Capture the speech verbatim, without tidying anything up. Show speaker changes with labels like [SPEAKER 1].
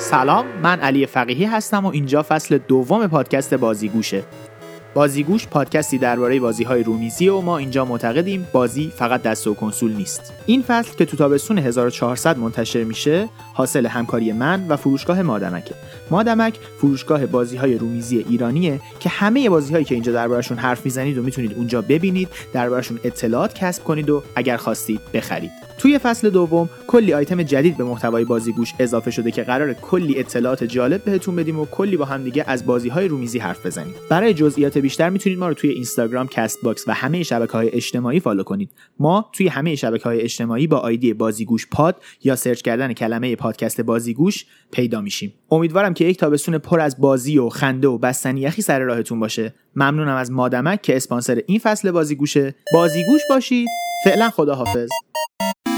[SPEAKER 1] سلام، من علی فقیهی هستم و اینجا فصل دوم پادکست بازیگوشه. بازیگوش پادکستی درباره بازی‌های رومیزی و ما اینجا معتقدیم بازی فقط دست و کنسول نیست. این فصل که تو تابستون هزار و چهارصد منتشر میشه، حاصل همکاری من و فروشگاه مادمکه. مادمک فروشگاه بازی‌های رومیزی ایرانیه که همه بازی‌هایی که اینجا دربارشون حرف میزنید و میتونید اونجا ببینید، دربارشون اطلاعات کسب کنید و اگر خواستید بخرید. توی فصل دوم کلی آیتم جدید به محتوای بازیگوش اضافه شده که قراره کلی اطلاعات جالب بهتون بدیم و کلی با هم دیگه از بازی‌های رومیزی حرف بزنیم. برای جزئیات بیشتر میتونید ما رو توی اینستاگرام، کست باکس و همه شبکه‌های اجتماعی فالو کنید. ما توی همه شبکه‌های اجتماعی با آیدی بازیگوش پاد یا سرچ کردن کلمه پادکست بازیگوش پیدا میشیم. امیدوارم که یک تابستون پر از بازی و خنده و بستنی یخی سر راهتون باشه. ممنونم از مادمک که اسپانسر این فصل بازیگوشه. بازیگوش باشید. فعلا خداحافظ.